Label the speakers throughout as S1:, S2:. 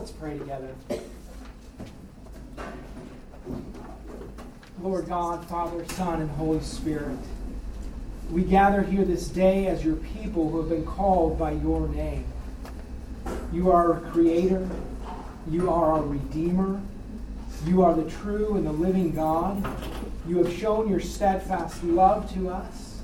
S1: Let's pray together. Lord God, Father, Son, and Holy Spirit, we gather here this day as your people who have been called by your name. You are our Creator. You are our Redeemer. You are the true and the living God. You have shown your steadfast love to us,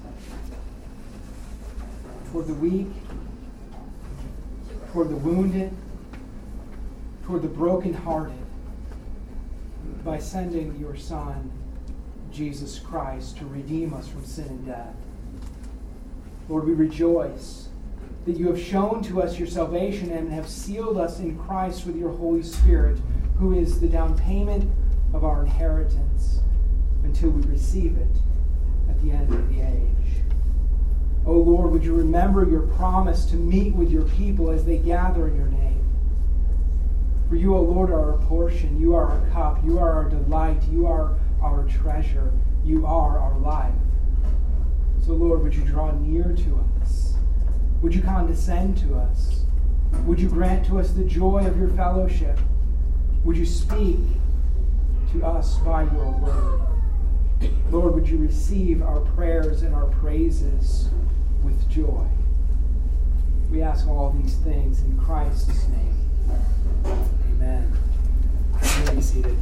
S1: toward the weak, toward the wounded, toward the brokenhearted, by sending your Son, Jesus Christ, to redeem us from sin and death. Lord, we rejoice that you have shown to us your salvation and have sealed us in Christ with your Holy Spirit, who is the down payment of our inheritance until we receive it at the end of the age. O Lord, would you remember your promise to meet with your people as they gather in your name? For you, O Lord, are our portion. You are our cup. You are our delight. You are our treasure. You are our life. So, Lord, would you draw near to us? Would you condescend to us? Would you grant to us the joy of your fellowship? Would you speak to us by your word? Lord, would you receive our prayers and our praises with joy? We ask all these things in Christ's name. Amen. You may be seated.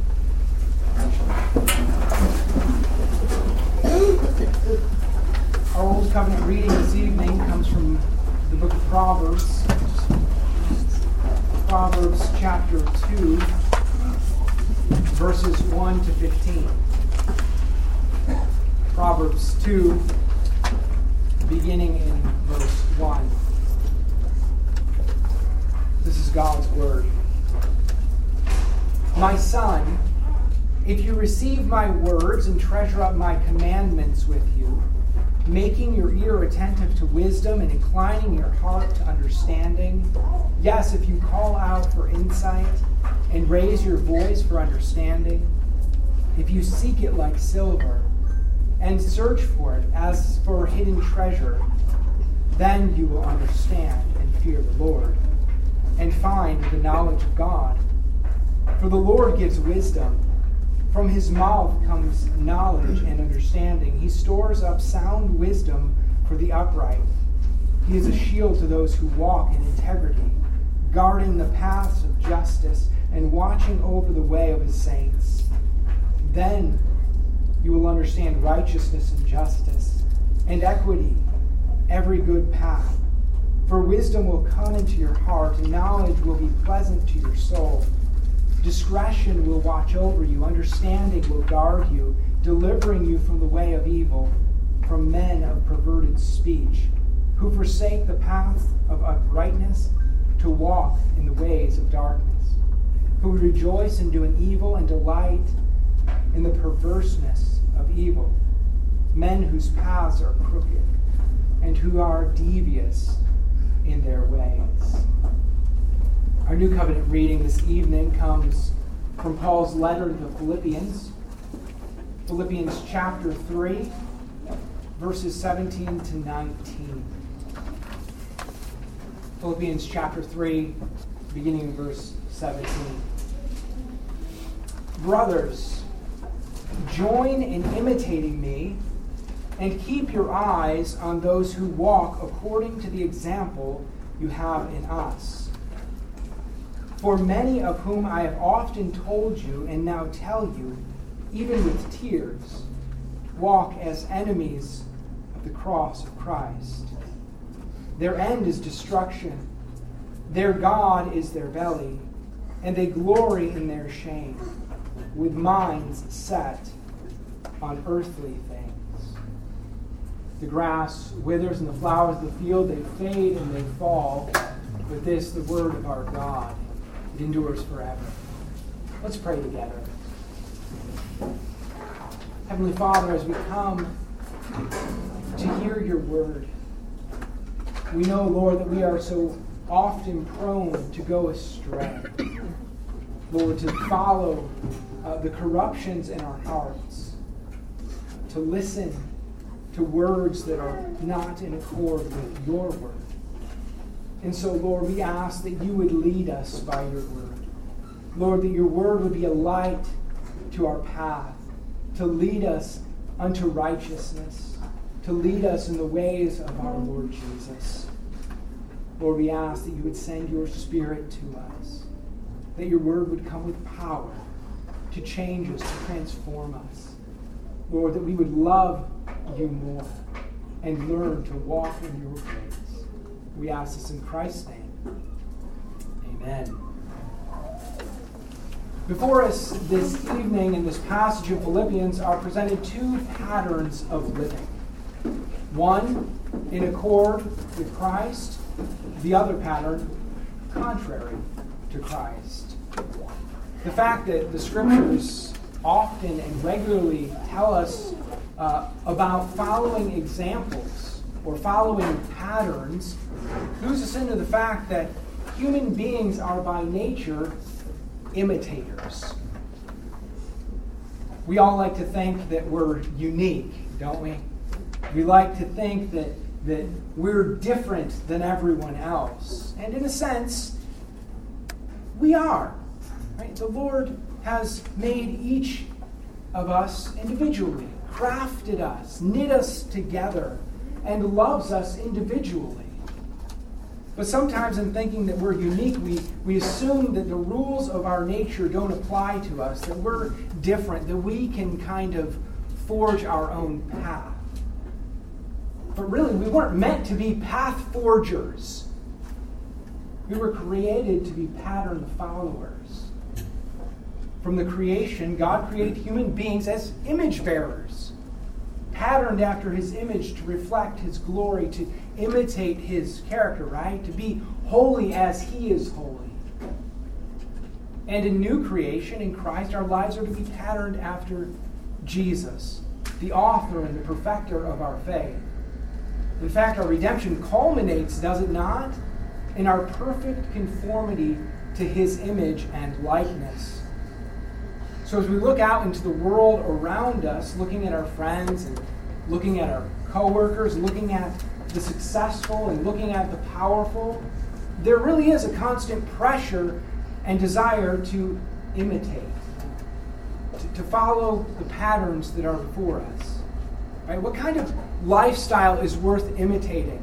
S1: Our Old Covenant reading this evening comes from the book of Proverbs. Proverbs chapter 2, verses 1 to 15. Proverbs 2, beginning in verse 1. This is God's word. My son, if you receive my words and treasure up my commandments with you, making your ear attentive to wisdom and inclining your heart to understanding, yes, if you call out for insight and raise your voice for understanding, if you seek it like silver and search for it as for hidden treasure, then you will understand and fear the Lord and find the knowledge of God. For the Lord gives wisdom. From his mouth comes knowledge and understanding. He stores up sound wisdom for the upright. He is a shield to those who walk in integrity, guarding the paths of justice and watching over the way of his saints. Then you will understand righteousness and justice and equity, every good path. For wisdom will come into your heart, and knowledge will be pleasant to your soul. Discretion will watch over you. Understanding will guard you, delivering you from the way of evil, from men of perverted speech, who forsake the path of uprightness to walk in the ways of darkness, who rejoice in doing evil and delight in the perverseness of evil, men whose paths are crooked and who are devious in their ways. Our New Covenant reading this evening comes from Paul's letter to the Philippians. Philippians chapter 3, verses 17 to 19. Philippians chapter 3, beginning in verse 17. Brothers, join in imitating me and keep your eyes on those who walk according to the example you have in us. For many of whom I have often told you and now tell you, even with tears, walk as enemies of the cross of Christ. Their end is destruction. Their God is their belly, and they glory in their shame, with minds set on earthly things. The grass withers and the flowers of the field, they fade and they fall, but this, the word of our God, it endures forever. Let's pray together. Heavenly Father, as we come to hear your word, we know, Lord, that we are so often prone to go astray. Lord, to follow the corruptions in our hearts, to listen to words that are not in accord with your word. And so, Lord, we ask that you would lead us by your word. Lord, that your word would be a light to our path, to lead us unto righteousness, to lead us in the ways of our Lord Jesus. Lord, we ask that you would send your Spirit to us, that your word would come with power to change us, to transform us. Lord, that we would love you more and learn to walk in your ways. We ask this in Christ's name. Amen. Before us this evening in this passage of Philippians are presented two patterns of living. One in accord with Christ, the other pattern contrary to Christ. The fact that the Scriptures often and regularly tell us about following examples or following patterns clues us into the fact that human beings are by nature imitators. We all like to think that we're unique, don't we? We like to think that we're different than everyone else. And in a sense, we are. Right? The Lord has made each of us individually, crafted us, knit us together, and loves us individually. But sometimes in thinking that we're unique, we assume that the rules of our nature don't apply to us, that we're different, that we can kind of forge our own path. But really, we weren't meant to be path forgers. We were created to be pattern followers. From the creation, God created human beings as image bearers, patterned after his image to reflect his glory, to imitate his character, right? To be holy as he is holy. And in new creation, in Christ, our lives are to be patterned after Jesus, the author and the perfecter of our faith. In fact, our redemption culminates, does it not, in our perfect conformity to his image and likeness. So as we look out into the world around us, looking at our friends and looking at our coworkers, looking at the successful and looking at the powerful, there really is a constant pressure and desire to imitate, to follow the patterns that are before us. Right? What kind of lifestyle is worth imitating?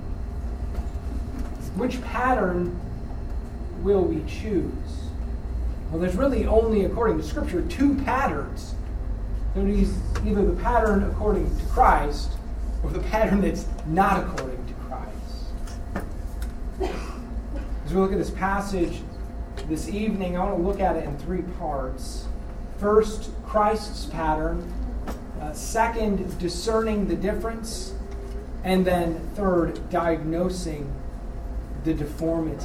S1: Which pattern will we choose? Well, there's really only, according to Scripture, two patterns. There's either the pattern according to Christ or the pattern that's not according to Christ. As we look at this passage this evening, I want to look at it in three parts. First, Christ's pattern. Second, discerning the difference. And then third, diagnosing the deformity.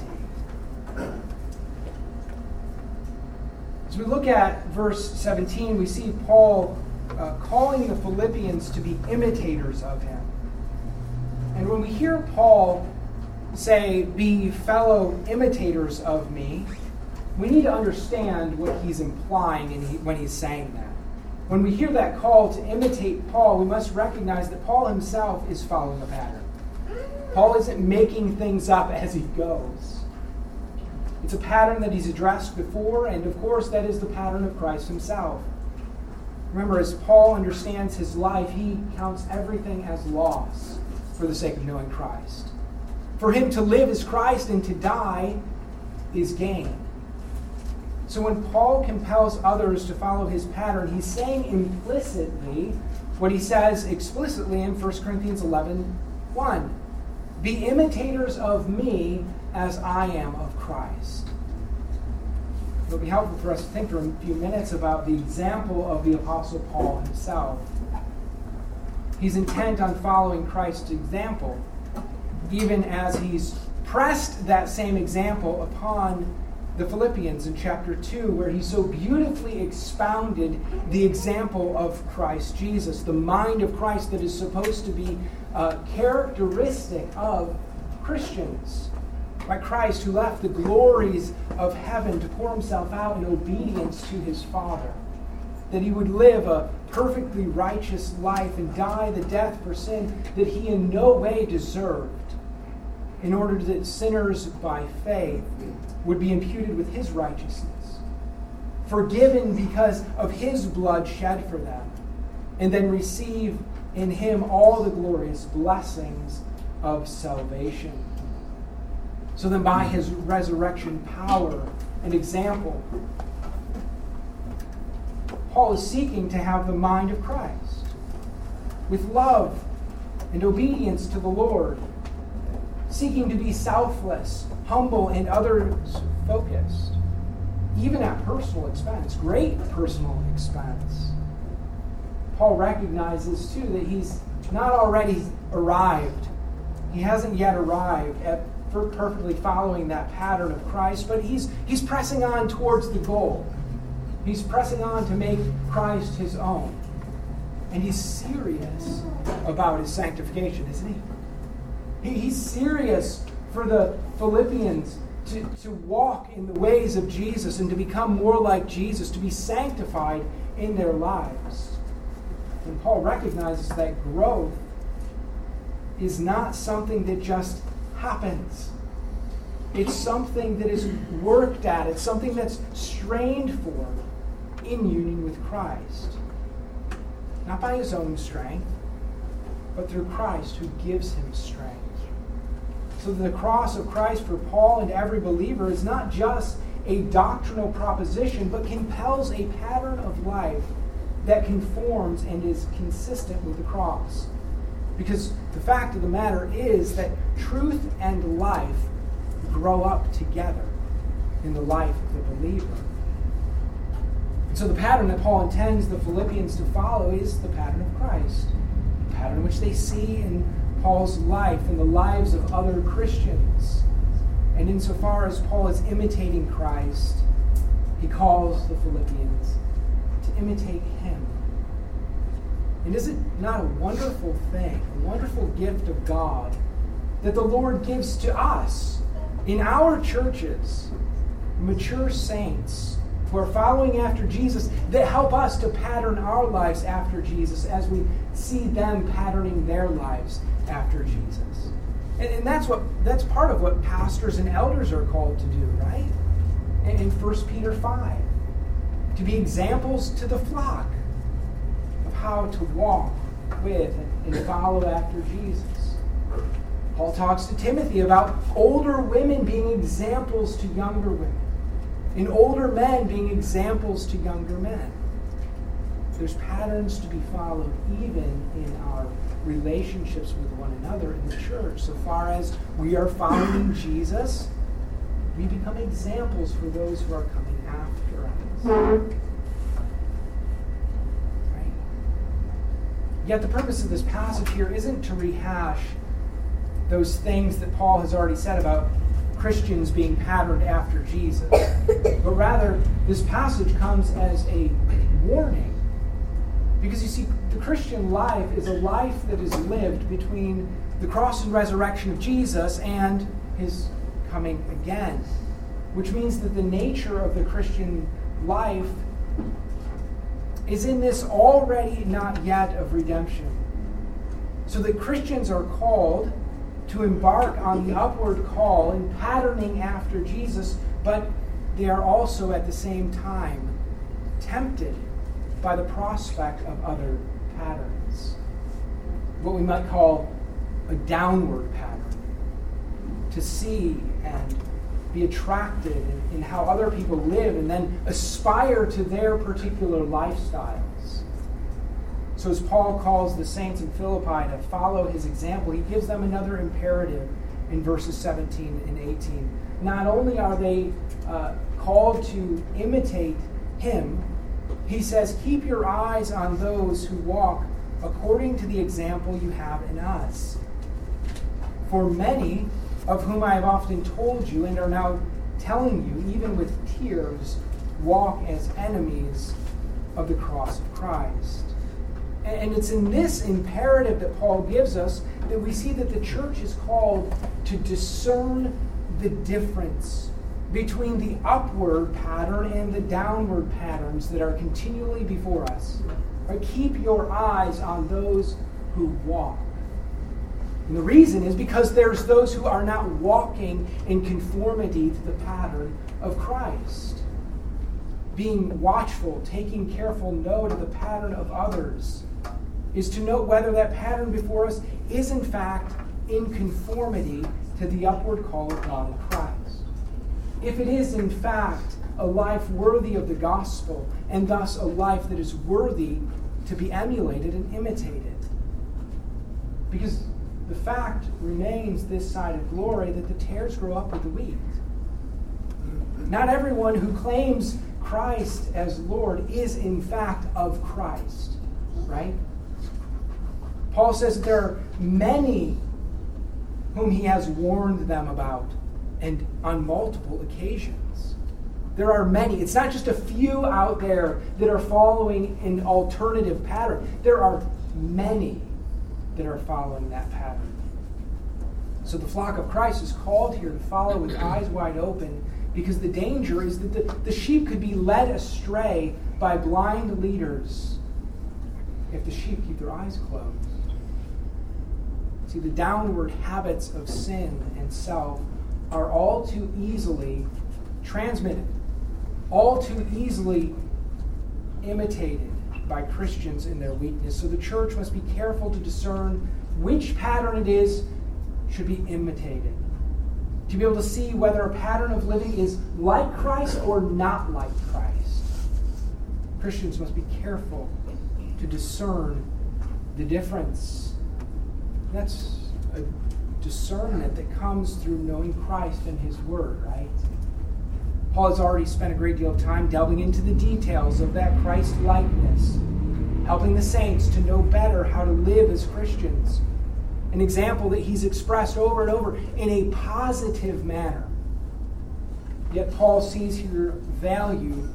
S1: As we look at verse 17, we see Paul calling the Philippians to be imitators of him. And when we hear Paul say, be fellow imitators of me, we need to understand what he's implying when he's saying that. When we hear that call to imitate Paul, we must recognize that Paul himself is following a pattern. Paul isn't making things up as he goes. It's a pattern that he's addressed before, and of course that is the pattern of Christ himself. Remember, as Paul understands his life, he counts everything as loss for the sake of knowing Christ. For him to live is Christ, and to die is gain. So when Paul compels others to follow his pattern, he's saying implicitly what he says explicitly in 1 Corinthians 11:1. Be imitators of me as I am of Christ. It'll be helpful for us to think for a few minutes about the example of the Apostle Paul himself. He's intent on following Christ's example, even as he's pressed that same example upon the Philippians in chapter 2, where he so beautifully expounded the example of Christ Jesus, the mind of Christ that is supposed to be characteristic of Christians. By Christ, who left the glories of heaven to pour himself out in obedience to his Father. That he would live a perfectly righteous life and die the death for sin that he in no way deserved, in order that sinners by faith would be imputed with his righteousness. forgiven because of his blood shed for them, and then receive in him all the glorious blessings of salvation. So then by his resurrection power and example, Paul is seeking to have the mind of Christ, with love and obedience to the Lord, seeking to be selfless, humble, and others-focused, even at personal expense, great personal expense. Paul recognizes, too, that he's not already arrived. He hasn't yet arrived at perfectly following that pattern of Christ, but he's pressing on towards the goal. He's pressing on to make Christ his own. And he's serious about his sanctification, isn't he? He's serious for the Philippians to walk in the ways of Jesus and to become more like Jesus, to be sanctified in their lives. And Paul recognizes that growth is not something that just happens. It's something that is worked at. It's something that's strained for in union with Christ. Not by his own strength, but through Christ who gives him strength. So the cross of Christ for Paul and every believer is not just a doctrinal proposition, but compels a pattern of life that conforms and is consistent with the cross. Because the fact of the matter is that truth and life grow up together in the life of the believer. And so the pattern that Paul intends the Philippians to follow is the pattern of Christ, the pattern which they see in Paul's life and the lives of other Christians. And insofar as Paul is imitating Christ, he calls the Philippians to imitate him. And is it not a wonderful thing, a wonderful gift of God that the Lord gives to us in our churches, mature saints who are following after Jesus, that help us to pattern our lives after Jesus as we see them patterning their lives after Jesus. And that's part of what pastors and elders are called to do, right? In 1 Peter 5, to be examples to the flock of how to walk with and follow after Jesus. Paul talks to Timothy about older women being examples to younger women, and older men being examples to younger men. There's patterns to be followed even in our relationships with one another in the church. So far as we are following Jesus, we become examples for those who are coming after us. Right? Yet the purpose of this passage here isn't to rehash those things that Paul has already said about Christians being patterned after Jesus. But rather, this passage comes as a warning. Because you see, the Christian life is a life that is lived between the cross and resurrection of Jesus and his coming again. Which means that the nature of the Christian life is in this already not yet of redemption. So that Christians are called to embark on the upward call in patterning after Jesus, but they are also at the same time tempted by the prospect of other patterns. What we might call a downward pattern. To see and be attracted in how other people live and then aspire to their particular lifestyles. So as Paul calls the saints in Philippi to follow his example, he gives them another imperative in verses 17 and 18. Not only are they called to imitate him, he says, keep your eyes on those who walk according to the example you have in us. For many, of whom I have often told you and are now telling you, even with tears, walk as enemies of the cross of Christ. And it's in this imperative that Paul gives us that we see that the church is called to discern the difference between the upward pattern and the downward patterns that are continually before us. Right? Keep your eyes on those who walk. And the reason is because there's those who are not walking in conformity to the pattern of Christ. being watchful, taking careful note of the pattern of others, is to note whether that pattern before us is in fact in conformity to the upward call of God in Christ. If it is in fact a life worthy of the gospel, and thus a life that is worthy to be emulated and imitated. Because the fact remains this side of glory that the tares grow up with the wheat. Not everyone who claims Christ as Lord is in fact of Christ, right? Paul says that there are many whom he has warned them about, and on multiple occasions. There are many. It's not just a few out there that are following an alternative pattern. There are many that are following that pattern. So the flock of Christ is called here to follow with eyes wide open, because the danger is that the sheep could be led astray by blind leaders if the sheep keep their eyes closed. See, the downward habits of sin and self are all too easily transmitted, all too easily imitated by Christians in their weakness. So the church must be careful to discern which pattern it is should be imitated, to be able to see whether a pattern of living is like Christ or not like Christ. Christians must be careful to discern the difference. That's a discernment that comes through knowing Christ and His Word, right? Paul has already spent a great deal of time delving into the details of that Christ-likeness, helping the saints to know better how to live as Christians. An example that he's expressed over and over in a positive manner. Yet Paul sees here value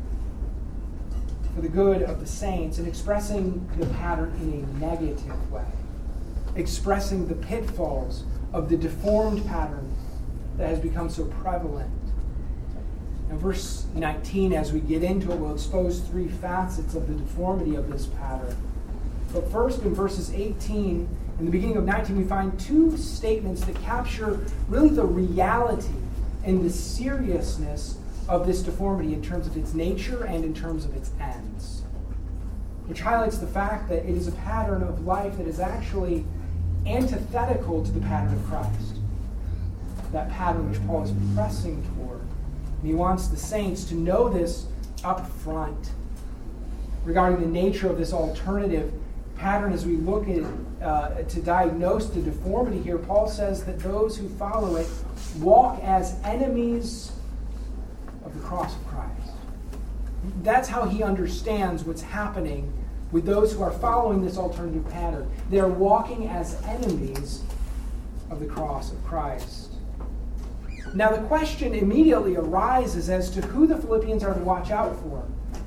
S1: for the good of the saints in expressing the pattern in a negative way, expressing the pitfalls of the deformed pattern that has become so prevalent. Now, verse 19, as we get into it, will expose three facets of the deformity of this pattern. But first, in verses 18 and the beginning of 19, we find two statements that capture really the reality and the seriousness of this deformity in terms of its nature and in terms of its ends, which highlights the fact that it is a pattern of life that is actually antithetical to the pattern of Christ, that pattern which Paul is pressing toward. And he wants the saints to know this up front regarding the nature of this alternative pattern. As we look at to diagnose the deformity here, Paul says that those who follow it walk as enemies of the cross of Christ. That's how he understands what's happening with those who are following this alternative pattern. They're walking as enemies of the cross of Christ. Now the question immediately arises as to who the Philippians are to watch out for.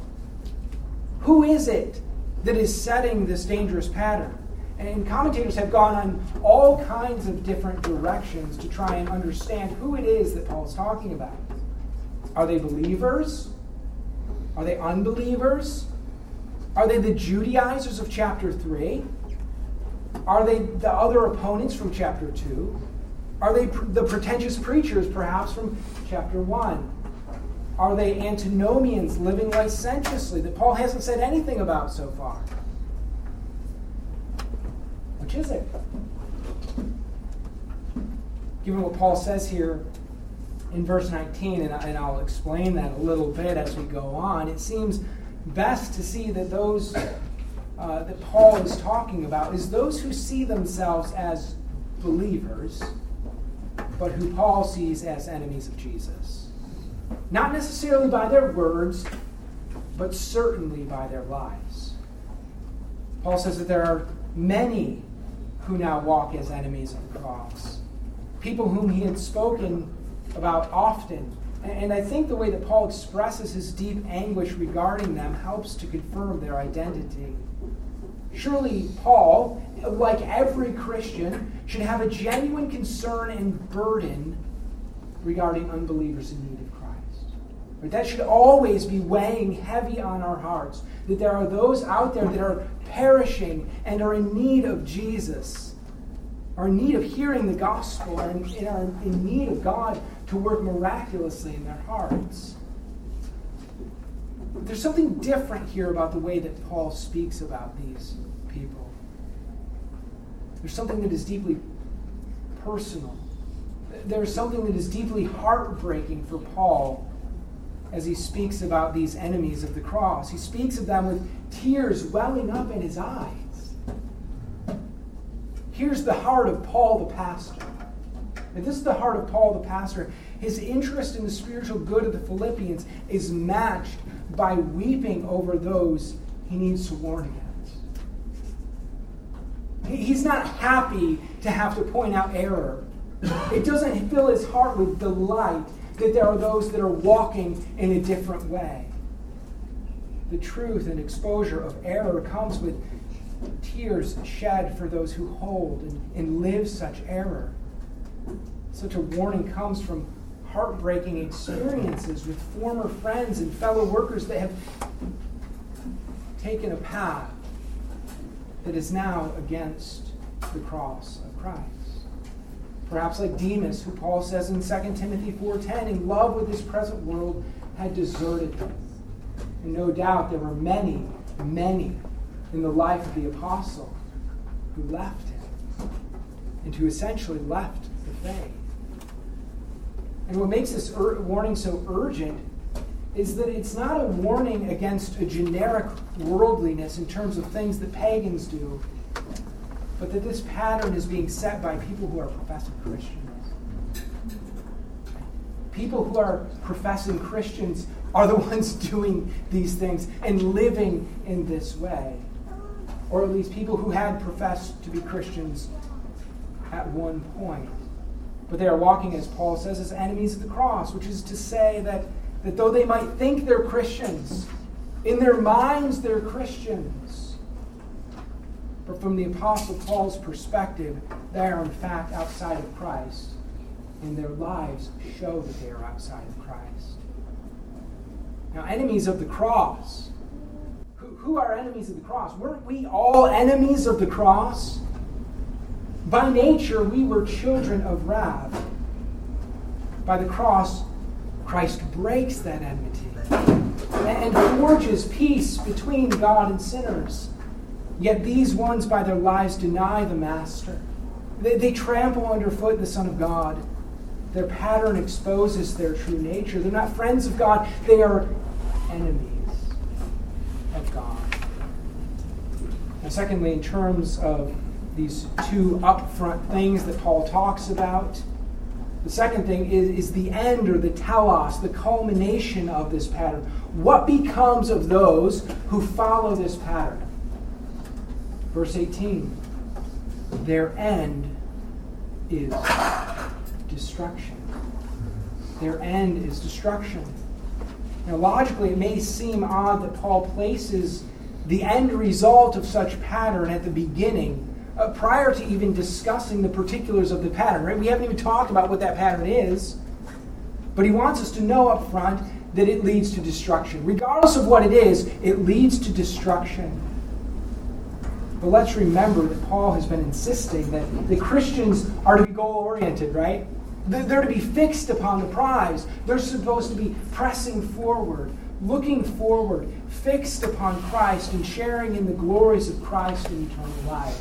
S1: Who is it that is setting this dangerous pattern? And commentators have gone on all kinds of different directions to try and understand who it is that Paul is talking about. Are they believers? Are they unbelievers? Are they the Judaizers of chapter 3? Are they the other opponents from chapter 2? Are they the pretentious preachers, perhaps, from chapter 1? Are they antinomians living licentiously that Paul hasn't said anything about so far? Which is it? Given what Paul says here in verse 19, and I'll explain that a little bit as we go on, it seems best to see that those that Paul is talking about is those who see themselves as believers, but who Paul sees as enemies of Jesus. Not necessarily by their words, but certainly by their lives. Paul says that there are many who now walk as enemies of the cross. People whom he had spoken about often. And I think the way that Paul expresses his deep anguish regarding them helps to confirm their identity. Surely Paul, like every Christian, should have a genuine concern and burden regarding unbelievers in need of Christ. But that should always be weighing heavy on our hearts, that there are those out there that are perishing and are in need of Jesus, are in need of hearing the gospel, and are in need of God to work miraculously in their hearts. there's something different here about the way that Paul speaks about these people. There's something that is deeply personal. There's something that is deeply heartbreaking for Paul as he speaks about these enemies of the cross. He speaks of them with tears welling up in his eyes. Here's the heart of Paul the pastor. And this is the heart of Paul the pastor. His interest in the spiritual good of the Philippians is matched by weeping over those he needs to warn against. He's not happy to have to point out error. It doesn't fill his heart with delight that there are those that are walking in a different way. The truth and exposure of error comes with tears shed for those who hold and live such error. Such a warning comes from heartbreaking experiences with former friends and fellow workers that have taken a path that is now against the cross of Christ. Perhaps like Demas, who Paul says in 2 Timothy 4:10, in love with this present world, had deserted him. And no doubt there were many, many in the life of the apostle who left him and who essentially left the faith. And what makes this warning so urgent is that it's not a warning against a generic worldliness in terms of things that pagans do, but that this pattern is being set by people who are professing Christians. People who are professing Christians are the ones doing these things and living in this way. Or at least people who had professed to be Christians at one point. But they are walking, as Paul says, as enemies of the cross, which is to say that though they might think they're Christians, in their minds they're Christians. But from the Apostle Paul's perspective, they are in fact outside of Christ, and their lives show that they are outside of Christ. Now, enemies of the cross. Who are enemies of the cross? Weren't we all enemies of the cross? By nature, we were children of wrath. By the cross, Christ breaks that enmity and forges peace between God and sinners. Yet these ones, by their lives, deny the Master. They trample underfoot the Son of God. Their pattern exposes their true nature. They're not friends of God. They are enemies of God. Now, secondly, in terms of these two upfront things that Paul talks about, the second thing is the end, or the telos, the culmination of this pattern. What becomes of those who follow this pattern? Verse 18, their end is destruction. Their end is destruction. Now, logically, it may seem odd that Paul places the end result of such pattern at the beginning, prior to even discussing the particulars of the pattern. Right? We haven't even talked about what that pattern is, but he wants us to know up front that it leads to destruction. Regardless of what it is, it leads to destruction. But let's remember that Paul has been insisting that the Christians are to be goal-oriented, right? They're to be fixed upon the prize. They're supposed to be pressing forward, looking forward, fixed upon Christ and sharing in the glories of Christ in eternal life.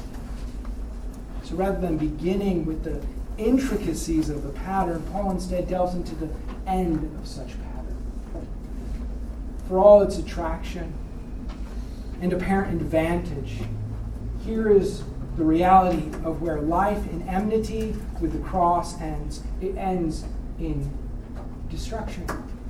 S1: So rather than beginning with the intricacies of the pattern, Paul instead delves into the end of such pattern. For all its attraction and apparent advantage, here is the reality of where life in enmity with the cross ends. It ends in destruction.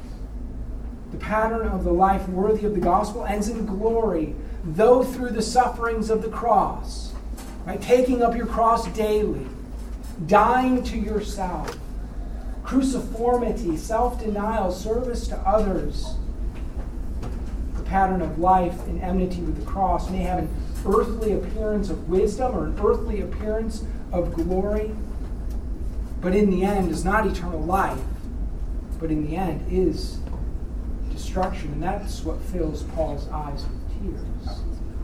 S1: The pattern of the life worthy of the gospel ends in glory, though through the sufferings of the cross. Right? Taking up your cross daily, dying to yourself, cruciformity, self-denial, service to others. The pattern of life in enmity with the cross may have an earthly appearance of wisdom or an earthly appearance of glory, but in the end is not eternal life, but in the end is destruction. And that's what fills Paul's eyes with tears.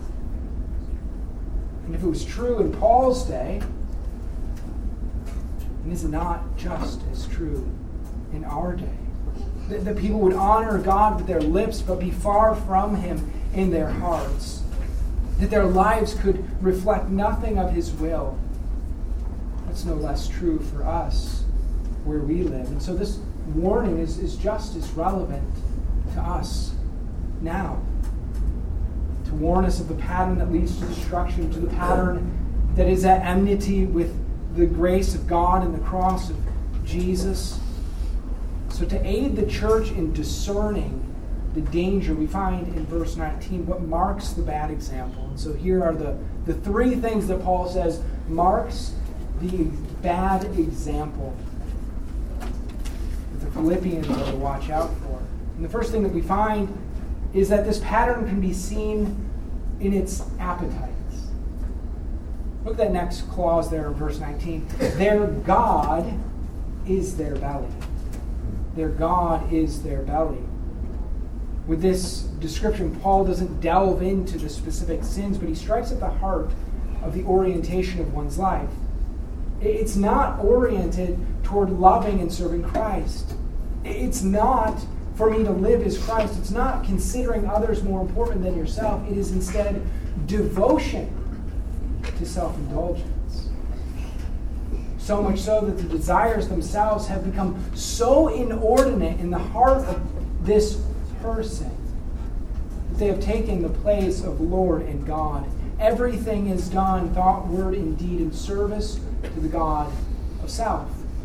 S1: And if it was true in Paul's day, then is it not just as true in our day? That people would honor God with their lips but be far from Him in their hearts. That their lives could reflect nothing of His will. That's no less true for us where we live. And so this warning is just as relevant to us now. To warn us of the pattern that leads to destruction, to the pattern that is at enmity with the grace of God and the cross of Jesus. So to aid the church in discerning the danger, we find in verse 19 what marks the bad example. And so here are the three things that Paul says marks the bad example that the Philippians are to watch out for. And the first thing that we find is that this pattern can be seen in its appetites. Look at that next clause there in verse 19. Their God is their belly. Their God is their belly. With this description, Paul doesn't delve into the specific sins, but he strikes at the heart of the orientation of one's life. It's not oriented toward loving and serving Christ. It's not for me to live as Christ. It's not considering others more important than yourself. It is instead devotion to self-indulgence. So much so that the desires themselves have become so inordinate in the heart of this person that they have taken the place of Lord and God. Everything is done, thought, word, and deed, in service to the God of self.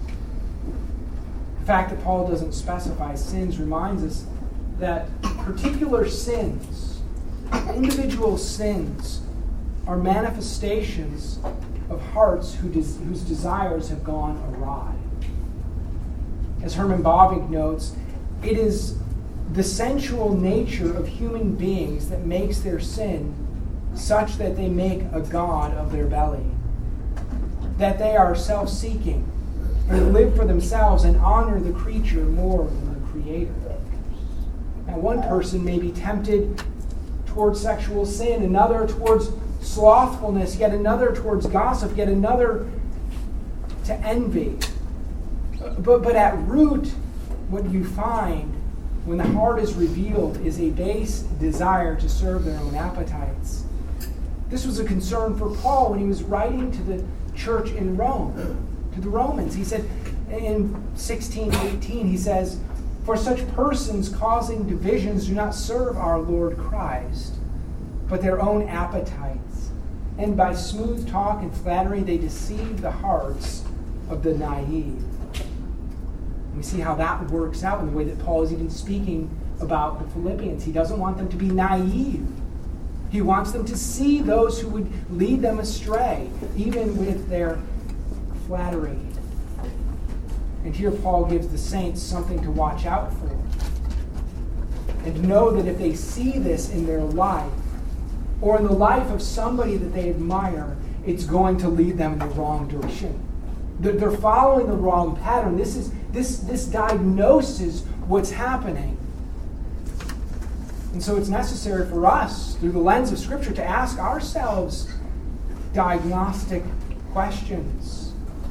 S1: The fact that Paul doesn't specify sins reminds us that particular sins, individual sins, are manifestations of hearts whose desires have gone awry. As Herman Bavinck notes, it is the sensual nature of human beings that makes their sin such that they make a god of their belly. That they are self-seeking and live for themselves and honor the creature more than the Creator. Now, one person may be tempted towards sexual sin, another towards slothfulness, yet another towards gossip, yet another to envy. But at root, what you find when the heart is revealed is a base desire to serve their own appetites. This was a concern for Paul when he was writing to the church in Rome, to the Romans. He said in 16:18, he says, "For such persons causing divisions do not serve our Lord Christ, but their own appetites. And by smooth talk and flattery they deceive the hearts of the naive." We see how that works out in the way that Paul is even speaking about the Philippians. He doesn't want them to be naive. He wants them to see those who would lead them astray, even with their flattery. And here Paul gives the saints something to watch out for. And know that if they see this in their life, or in the life of somebody that they admire, it's going to lead them in the wrong direction. They're following the wrong pattern. This diagnoses what's happening. And so it's necessary for us, through the lens of Scripture, to ask ourselves diagnostic questions.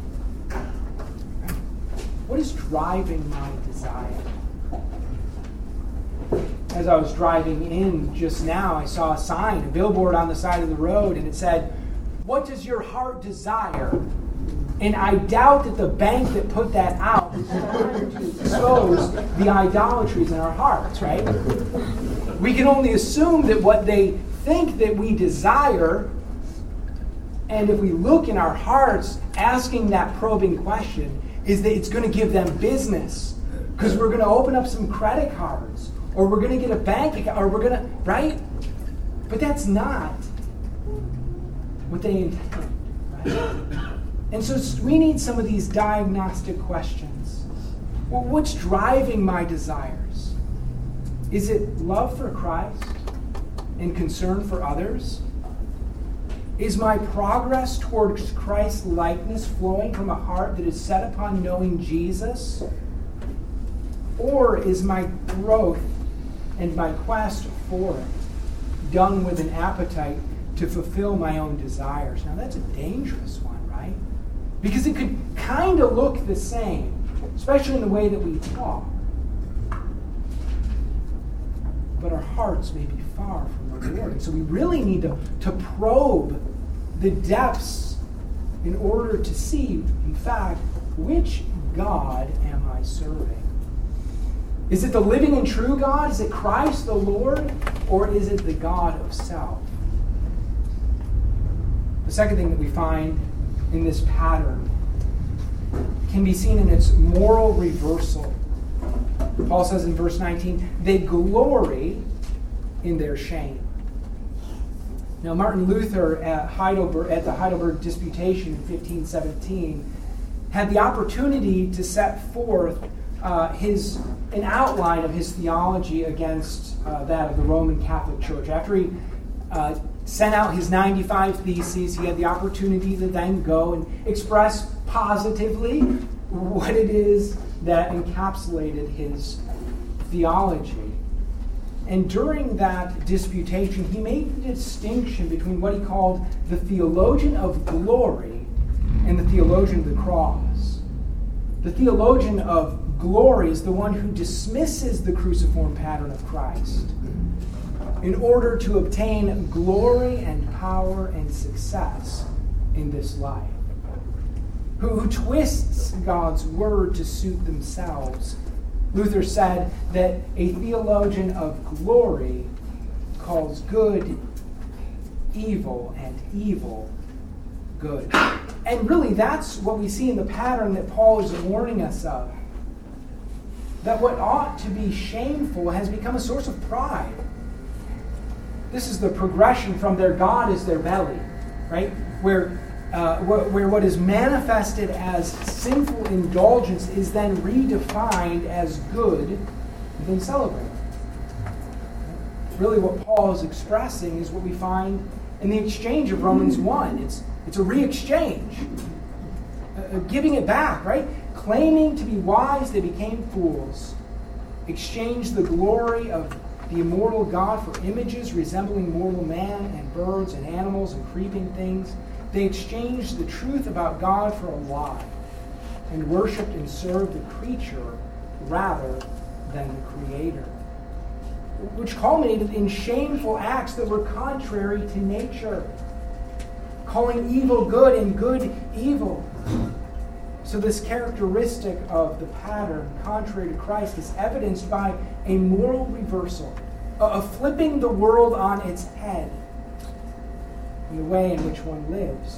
S1: What is driving my desire? As I was driving in just now, I saw a sign, a billboard on the side of the road, and it said, "What does your heart desire?" And I doubt that the bank that put that out is trying to expose the idolatries in our hearts, right? We can only assume that what they think that we desire, and if we look in our hearts asking that probing question, is that it's going to give them business. Because we're going to open up some credit cards, or we're going to get a bank account, or we're going to, right? But that's not what they intend, right? And so we need some of these diagnostic questions. Well, what's driving my desires? Is it love for Christ and concern for others? Is my progress towards Christ's likeness flowing from a heart that is set upon knowing Jesus? Or is my growth and my quest for it done with an appetite to fulfill my own desires? Now that's a dangerous one, right? Because it could kind of look the same, especially in the way that we talk. but our hearts may be far from the Lord. And so we really need to probe the depths in order to see, in fact, which God am I serving? Is it the living and true God? Is it Christ the Lord? Or is it the God of self? The second thing that we find in this pattern can be seen in its moral reversal. Paul says in verse 19, they glory in their shame. Now, Martin Luther at the Heidelberg Disputation in 1517 had the opportunity to set forth an outline of his theology against that of the Roman Catholic Church. After he sent out his 95 Theses, he had the opportunity to then go and express positively what it is that encapsulated his theology. And during that disputation, he made the distinction between what he called the theologian of glory and the theologian of the cross. The theologian of glory is the one who dismisses the cruciform pattern of Christ in order to obtain glory and power and success in this life. Who twists God's word to suit themselves. Luther said that a theologian of glory calls good evil and evil good. And really that's what we see in the pattern that Paul is warning us of. That what ought to be shameful has become a source of pride. This is the progression from their God is their belly, right? Where what is manifested as sinful indulgence is then redefined as good and then celebrated. Really what Paul is expressing is what we find in the exchange of Romans 1. It's a re-exchange. Giving it back, right? Claiming to be wise, they became fools. Exchanged the glory of the immortal God for images resembling mortal man and birds and animals and creeping things. They exchanged the truth about God for a lie and worshipped and served the creature rather than the Creator, which culminated in shameful acts that were contrary to nature, calling evil good and good evil. So this characteristic of the pattern contrary to Christ is evidenced by a moral reversal, of flipping the world on its head in the way in which one lives.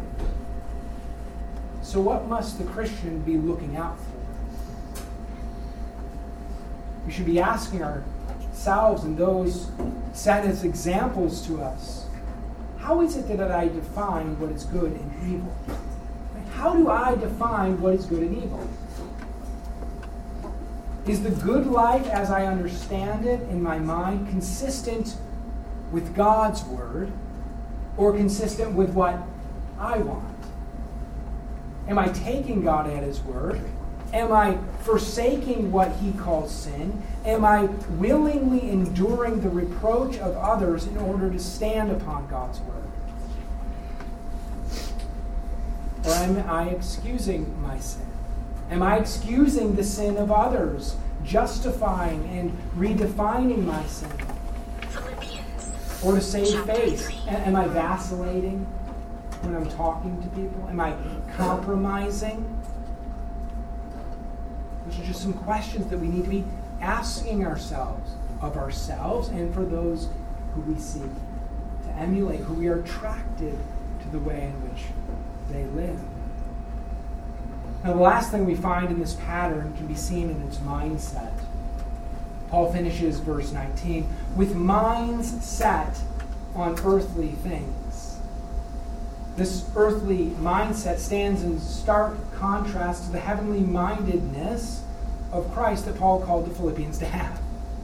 S1: So what must the Christian be looking out for? We should be asking ourselves and those set as examples to us, how is it that I define what is good and evil? How do I define what is good and evil? Is the good life as I understand it in my mind consistent with God's word or consistent with what I want? Am I taking God at his word? Am I forsaking what he calls sin? Am I willingly enduring the reproach of others in order to stand upon God's word? Or am I excusing my sin? Am I excusing the sin of others, justifying and redefining my sin? Or to save face? Am I vacillating when I'm talking to people? Am I compromising? Those are just some questions that we need to be asking ourselves, of ourselves and for those who we seek to emulate, who we are attracted to the way in which they live. Now, the last thing we find in this pattern can be seen in its mindset. Paul finishes verse 19, with minds set on earthly things. This earthly mindset stands in stark contrast to the heavenly mindedness of Christ that Paul called the Philippians to have.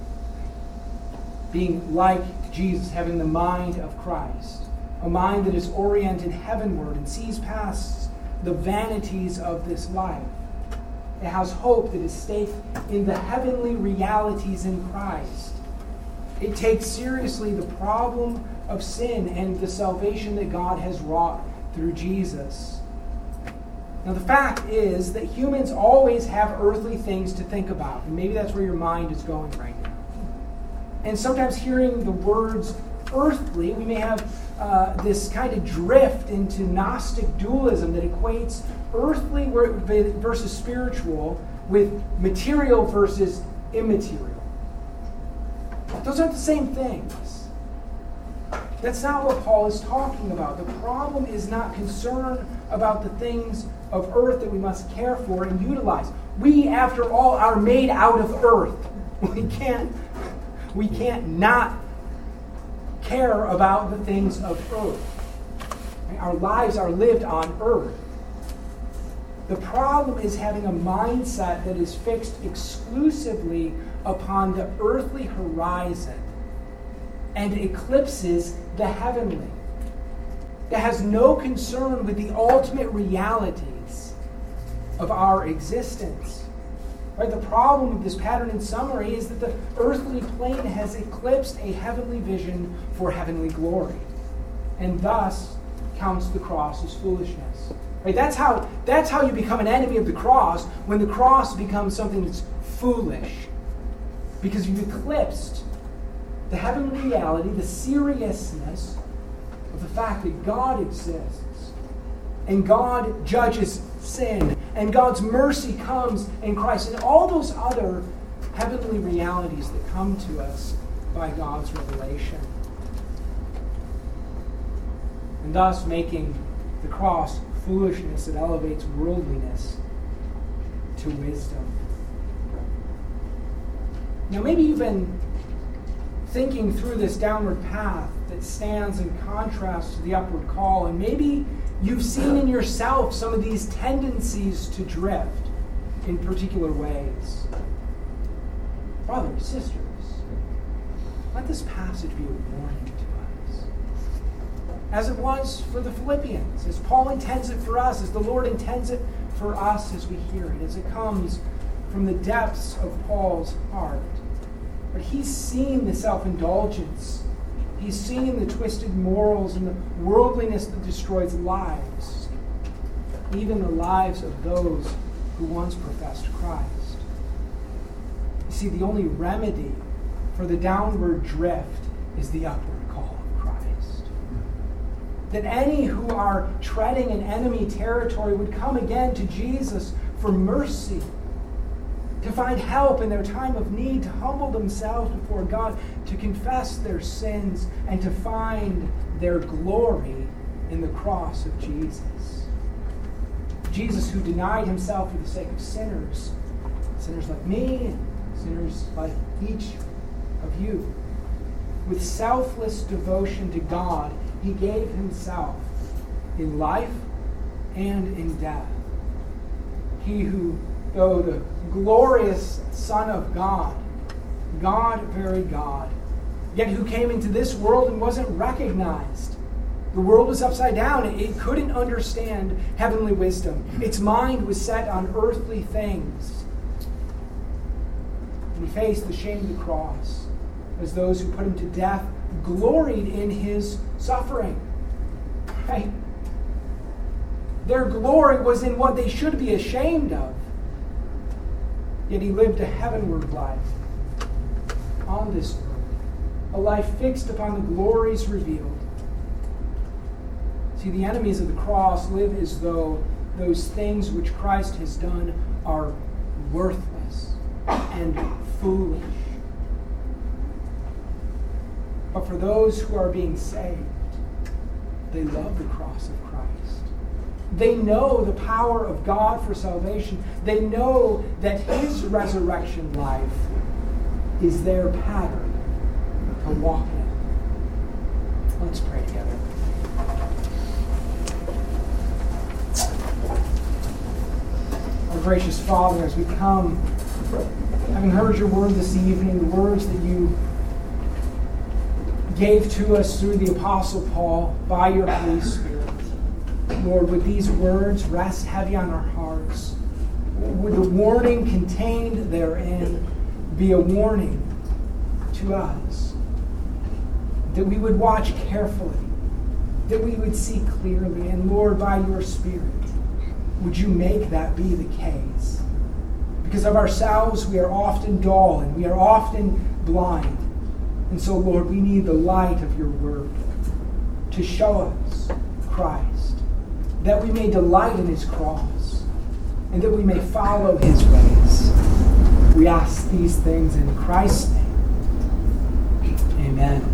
S1: Being like Jesus, having the mind of Christ. A mind that is oriented heavenward and sees past the vanities of this life. It has hope that is staked in the heavenly realities in Christ. It takes seriously the problem of sin and the salvation that God has wrought through Jesus. Now, the fact is that humans always have earthly things to think about. And maybe that's where your mind is going right now. And sometimes hearing the words earthly, we may have this kind of drift into Gnostic dualism that equates earthly versus spiritual with material versus immaterial. Those aren't the same things. That's not what Paul is talking about. The problem is not concern about the things of earth that we must care for and utilize. We, after all, are made out of earth. We can't not care about the things of earth. Our lives are lived on earth. The problem is having a mindset that is fixed exclusively upon the earthly horizon and eclipses the heavenly. That has no concern with the ultimate realities of our existence. Right? The problem with this pattern in summary is that the earthly plane has eclipsed a heavenly vision for heavenly glory, and thus counts the cross as foolishness. Right? That's how you become an enemy of the cross, when the cross becomes something that's foolish, because you've eclipsed the heavenly reality, the seriousness of the fact that God exists, and God judges sin, and God's mercy comes in Christ, and all those other heavenly realities that come to us by God's revelation. And thus making the cross foolishness that elevates worldliness to wisdom. Now maybe you've been thinking through this downward path that stands in contrast to the upward call, and maybe you've seen in yourself some of these tendencies to drift in particular ways. Brothers, sisters, let this passage be a warning to us. As it was for the Philippians, as Paul intends it for us, as the Lord intends it for us as we hear it, as it comes from the depths of Paul's heart. But he's seen the self-indulgence. He's seen the twisted morals and the worldliness that destroys lives, even the lives of those who once professed Christ. You see, the only remedy for the downward drift is the upward call of Christ. That any who are treading in enemy territory would come again to Jesus for mercy, to find help in their time of need, to humble themselves before God, to confess their sins, and to find their glory in the cross of Jesus. Jesus, who denied himself for the sake of sinners like me, and sinners like each of you. With selfless devotion to God, he gave himself in life and in death. He who, though the glorious Son of God, God, very God, yet who came into this world and wasn't recognized. The world was upside down. It couldn't understand heavenly wisdom. Its mind was set on earthly things. And he faced the shame of the cross as those who put him to death gloried in his suffering. Right? Their glory was in what they should be ashamed of. Yet he lived a heavenward life on this earth, a life fixed upon the glories revealed. See, the enemies of the cross live as though those things which Christ has done are worthless and foolish. But for those who are being saved, they love the cross of Christ. They know the power of God for salvation. They know that his resurrection life is their pattern to walk in. Let's pray together. Our gracious Father, as we come, having heard your word this evening, the words that you gave to us through the Apostle Paul by your Holy Spirit, Lord, would these words rest heavy on our hearts? Would the warning contained therein be a warning to us? That we would watch carefully, that we would see clearly, and Lord, by your Spirit, would you make that be the case? Because of ourselves, we are often dull and we are often blind. And so, Lord, we need the light of your word to show us Christ, that we may delight in his cross, and that we may follow his ways. We ask these things in Christ's name. Amen.